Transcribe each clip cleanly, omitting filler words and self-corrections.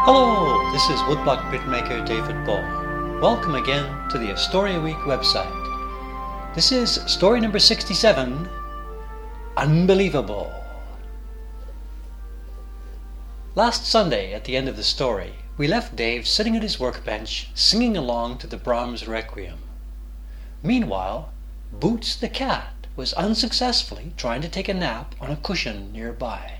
Hello, this is woodblock printmaker David Ball. Welcome again to the Astoria Week website. This is story number 67, Unbelievable. Last Sunday, at the end of the story, we left Dave sitting at his workbench singing along to the Brahms Requiem. Meanwhile, Boots the cat was unsuccessfully trying to take a nap on a cushion nearby.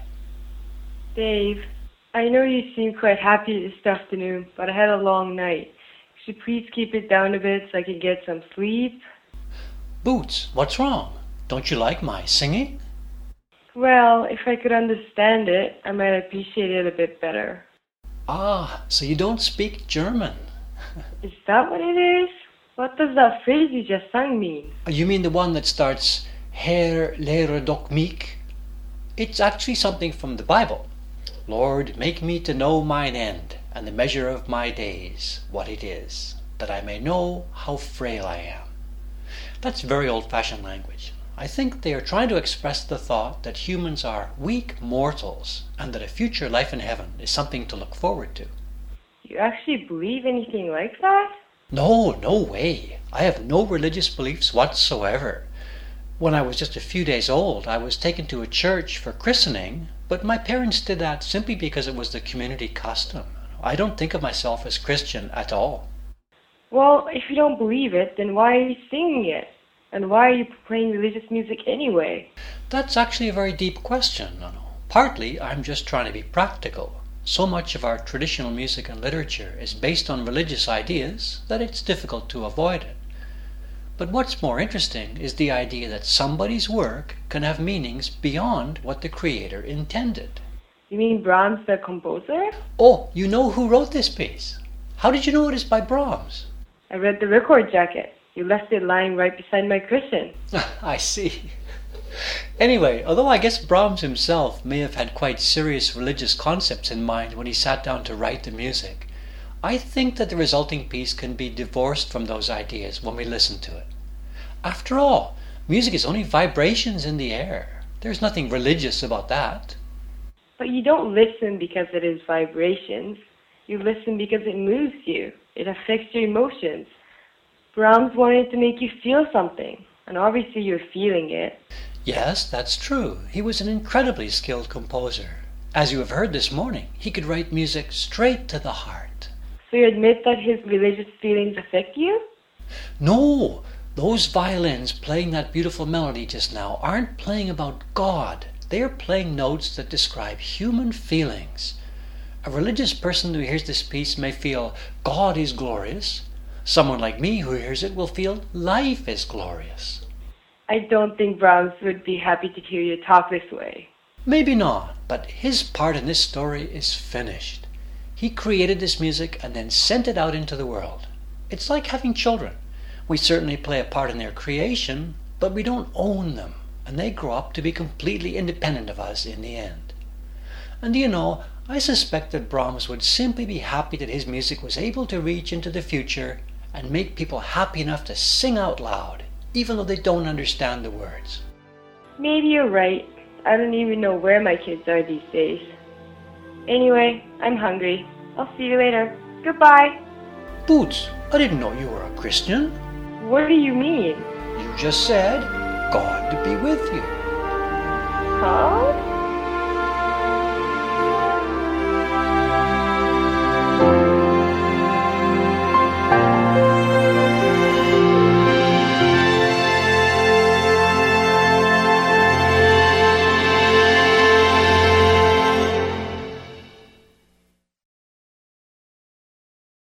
Dave, I know you seem quite happy this afternoon, but I had a long night. Could you please keep it down a bit so I can get some sleep? Boots, what's wrong? Don't you like my singing? Well, if I could understand it, I might appreciate it a bit better. Ah, so you don't speak German. Is that what it is? What does that phrase you just sung mean? You mean the one that starts, Herr, lehre doch mich? It's actually something from the Bible. Lord, make me to know mine end, and the measure of my days, what it is, that I may know how frail I am. That's very old-fashioned language. I think they are trying to express the thought that humans are weak mortals, and that a future life in heaven is something to look forward to. You actually believe anything like that? No way. I have no religious beliefs whatsoever. When I was just a few days old, I was taken to a church for christening, but my parents did that simply because it was the community custom. I don't think of myself as Christian at all. Well, if you don't believe it, then why are you singing it? And why are you playing religious music anyway? That's actually a very deep question. Partly, I'm just trying to be practical. So much of our traditional music and literature is based on religious ideas that it's difficult to avoid it. But what's more interesting is the idea that somebody's work can have meanings beyond what the creator intended. You mean Brahms, the composer? Oh, you know who wrote this piece? How did you know it is by Brahms? I read the record jacket. You left it lying right beside my cushion. I see. Anyway, although I guess Brahms himself may have had quite serious religious concepts in mind when he sat down to write the music, I think that the resulting piece can be divorced from those ideas when we listen to it. After all, music is only vibrations in the air. There's nothing religious about that. But you don't listen because it is vibrations. You listen because it moves you. It affects your emotions. Brahms wanted to make you feel something, and obviously you're feeling it. Yes, that's true. He was an incredibly skilled composer. As you have heard this morning, he could write music straight to the heart. So you admit that his religious feelings affect you? No, those violins playing that beautiful melody just now aren't playing about God. They are playing notes that describe human feelings. A religious person who hears this piece may feel God is glorious. Someone like me who hears it will feel life is glorious. I don't think Brahms would be happy to hear you talk this way. Maybe not, but his part in this story is finished. He created this music and then sent it out into the world. It's like having children. We certainly play a part in their creation, but we don't own them, and they grow up to be completely independent of us in the end. And do you know, I suspect that Brahms would simply be happy that his music was able to reach into the future and make people happy enough to sing out loud, even though they don't understand the words. Maybe you're right. I don't even know where my kids are these days. Anyway, I'm hungry. I'll see you later. Goodbye. Boots, I didn't know you were a Christian. What do you mean? You just said, God be with you. Huh?